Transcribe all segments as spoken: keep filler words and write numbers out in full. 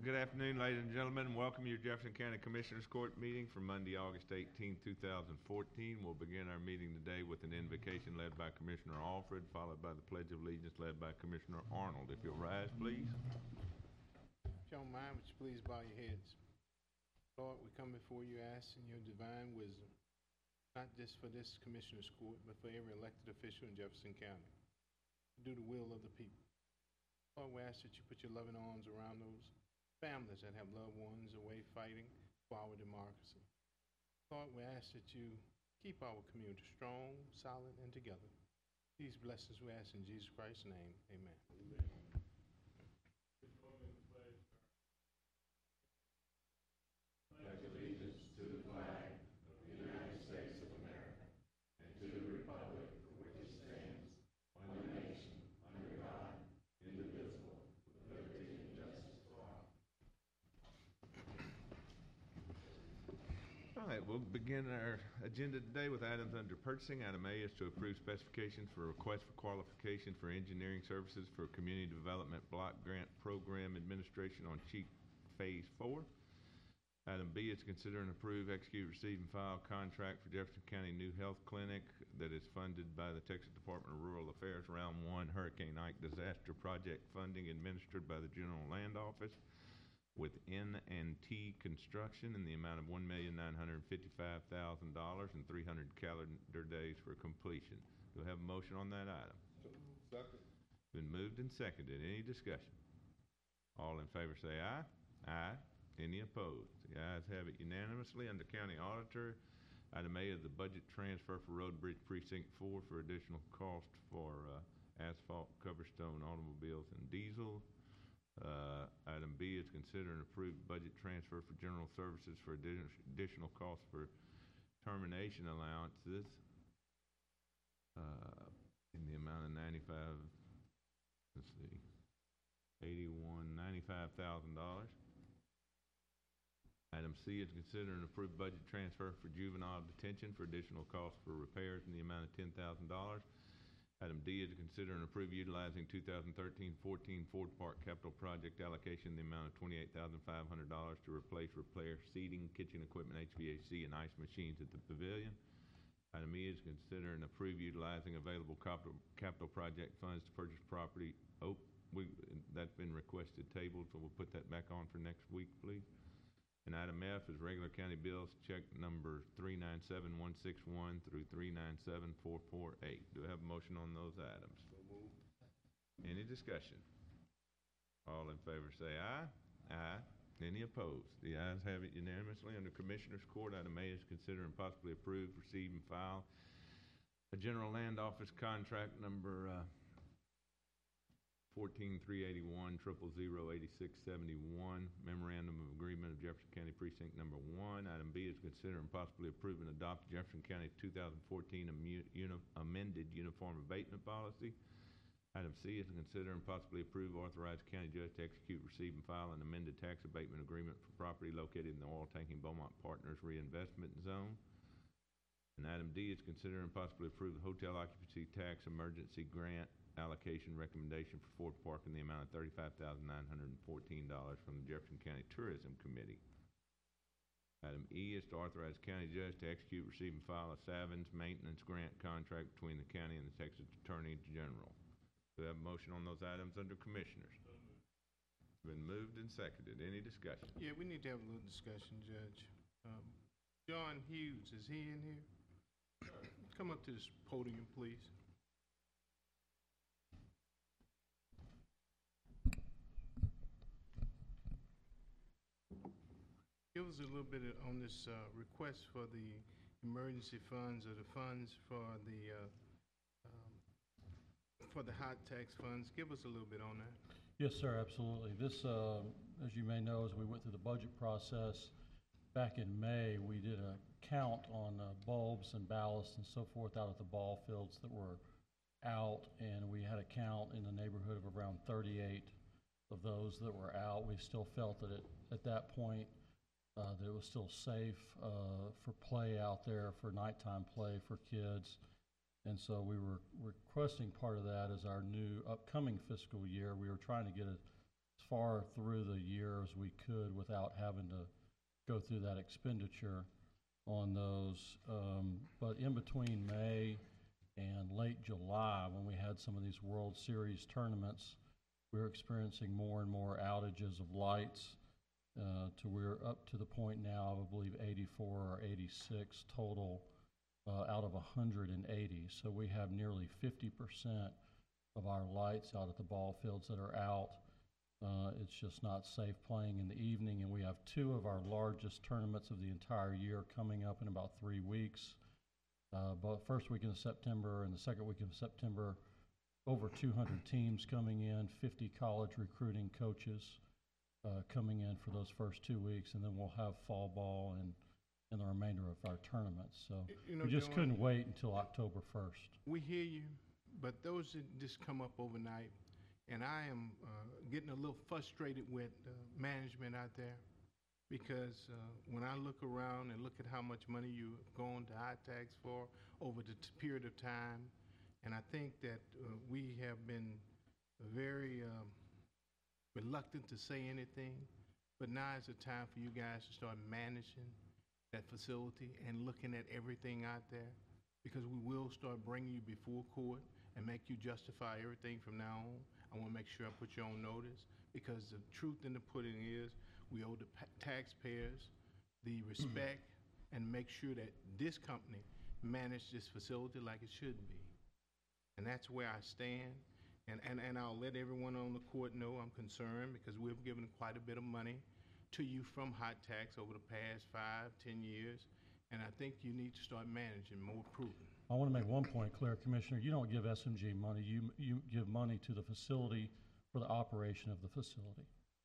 Good afternoon, ladies and gentlemen. Welcome to your Jefferson County Commissioners Court meeting for Monday, August eighteenth, two thousand fourteen. We'll begin our meeting today with an invocation led by Commissioner Alfred, followed by the Pledge of Allegiance led by Commissioner Arnold. If you'll rise, please. If you don't mind, would you please bow your heads? Lord, we come before you asking your divine wisdom, not just for this Commissioners Court, but for every elected official in Jefferson County, to do the will of the people. Lord, we ask that you put your loving arms around those families that have loved ones away fighting for our democracy. Lord, we ask that you keep our community strong, solid, and together. These blessings we ask in Jesus Christ's name. Amen. Amen. Pledge allegiance to the flag of the United States of America and to the republic for which it stands, one nation, under God, indivisible, with liberty and justice for all. All right, we'll begin our agenda today with items under purchasing. Item A is to approve specifications for request for qualification for engineering services for Community Development Block Grant Program Administration on Cheap Phase four. Item B is to consider and approve, execute, receive, and file contract for Jefferson County New Health Clinic that is funded by the Texas Department of Rural Affairs Round one Hurricane Ike Disaster Project funding administered by the General Land Office with N and T Construction in the amount of one million nine hundred fifty-five thousand dollars and three hundred calendar days for completion. Do I have a motion on that item? Second. Been moved and seconded. Any discussion? All in favor say aye. Aye. Any opposed? The ayes have it unanimously. Under County Auditor, item A is the budget transfer for Road Bridge Precinct four for additional cost for uh, asphalt, coverstone, automobiles, and diesel. Uh, item B is consider and approve budget transfer for general services for addi additional costs for termination allowances uh, in the amount of ninety-five, let's see, eighty-one, ninety-five thousand dollars. Item C is consider and approve budget transfer for juvenile detention for additional costs for repairs in the amount of ten thousand dollars. Item D is to consider and approve utilizing two thousand thirteen fourteen Ford Park Capital Project allocation in the amount of twenty-eight thousand five hundred dollars to replace, repair seating, kitchen equipment, H V A C, and ice machines at the pavilion. Item E is to consider and approve utilizing available capital, capital project funds to purchase property. Oh, we, that's been requested tabled, so we'll put that back on for next week, please. And item F is regular county bills, check number three nine seven one six one through three nine seven four four eight. Do I have a motion on those items? So moved. Any discussion? All in favor say aye. Aye. Any opposed? The ayes have it unanimously. Under Commissioners Court, item A is consider and possibly approve, receive, and file a General Land Office contract number uh, fourteen three eighty-one triple zero eighty-six seventy-one, memorandum of agreement of Jefferson County Precinct number one. Item B is consider and possibly approve and adopt Jefferson County two thousand fourteen uni amended uniform abatement policy. Item C is to consider and possibly approve, authorize county judge to execute, receive, and file an amended tax abatement agreement for property located in the Oil Tanking Beaumont Partners Reinvestment Zone. And item D is consider and possibly approve the hotel occupancy tax emergency grant allocation recommendation for Ford Park in the amount of thirty-five thousand nine hundred fourteen dollars from the Jefferson County Tourism Committee. Item E is to authorize county judge to execute, receive, and file a Savins maintenance grant contract between the county and the Texas Attorney General. Do we have a motion on those items under Commissioners? It's been moved and seconded. Any discussion? Yeah, we need to have a little discussion, Judge. Um, John Hughes, is he in here? Come up to this podium, please. Give us a little bit of, on this uh, request for the emergency funds or the funds for the uh, um, for the hot tax funds. Give us a little bit on that. Yes, sir, absolutely. This, uh, as you may know, as we went through the budget process back in May, we did a count on uh, bulbs and ballasts and so forth out at the ball fields that were out, and we had a count in the neighborhood of around thirty-eight of those that were out. We still felt that it, at that point uh, that it was still safe uh, for play out there, for nighttime play for kids. And so we were requesting part of that as our new upcoming fiscal year. We were trying to get as far through the year as we could without having to go through that expenditure on those. Um, but in between May and late July, when we had some of these World Series tournaments, we were experiencing more and more outages of lights, uh, to we're up to the point now of, I believe, eighty-four or eighty-six total uh, out of one hundred eighty. So we have nearly fifty percent of our lights out at the ball fields that are out. Uh, it's just not safe playing in the evening, and we have two of our largest tournaments of the entire year coming up in about three weeks. Uh, but first week in September and the second week of September, over two hundred teams coming in, fifty college recruiting coaches uh, coming in for those first two weeks, and then we'll have fall ball and, and the remainder of our tournaments. So You know, we just John, couldn't wait until October first. We hear you, but those that just come up overnight, and I am uh, getting a little frustrated with uh, management out there, because uh, when I look around and look at how much money you've gone to high tax for over the t- period of time, and I think that uh, we have been very um, reluctant to say anything, but now is the time for you guys to start managing that facility and looking at everything out there, because we will start bringing you before court and make you justify everything from now on. I want to make sure I put you on notice, because the truth in the pudding is we owe the pa- taxpayers the respect and make sure that this company manage this facility like it should be. And that's where I stand. And, and, and I'll let everyone on the court know I'm concerned, because we've given quite a bit of money to you from hot tax over the past five, ten years. And I think you need to start managing more prudent. I want to make one point clear, Commissioner. You don't give S M G money. You, you give money to the facility for the operation of the facility.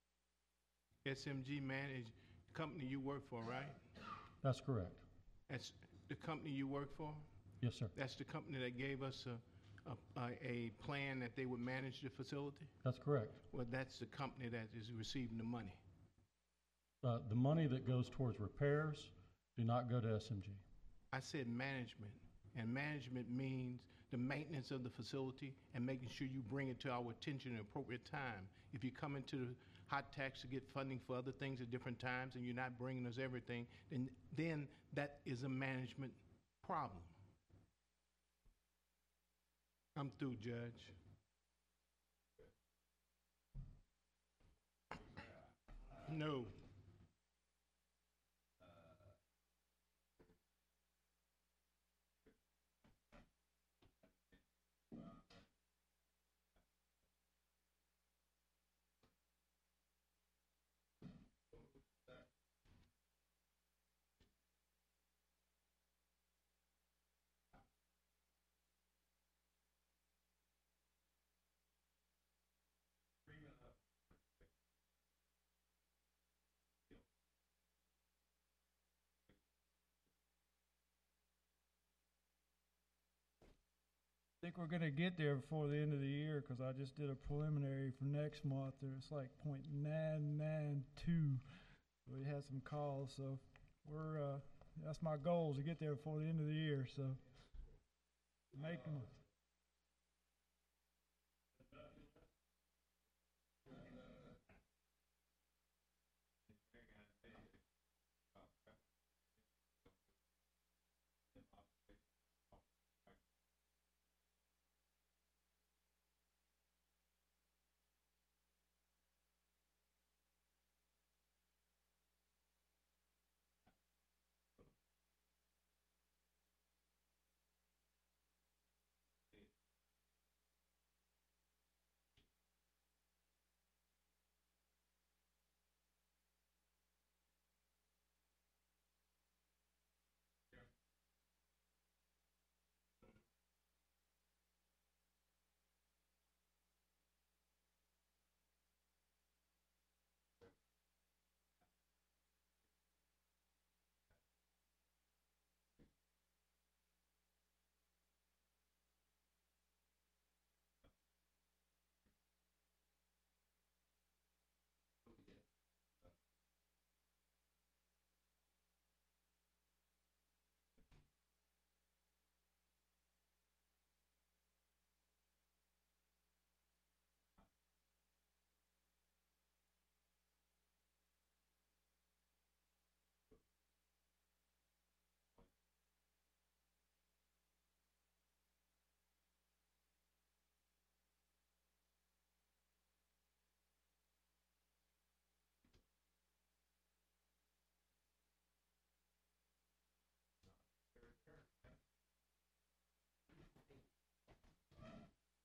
S M G manage the company you work for, right? That's correct. That's the company you work for? Yes, sir. That's the company that gave us a, a, a, a plan that they would manage the facility? That's correct. Well, that's the company that is receiving the money. Uh, the money that goes towards repairs do not go to S M G. I said management, and management means the maintenance of the facility and making sure you bring it to our attention at appropriate time. If you come into the hot tax to get funding for other things at different times and you're not bringing us everything, then, then that is a management problem. I'm through, Judge. No. I think we're gonna get there before the end of the year, because I just did a preliminary for next month, and it's like point nine nine two. We had some calls, so we're, uh, that's my goal, is to get there before the end of the year, so make them.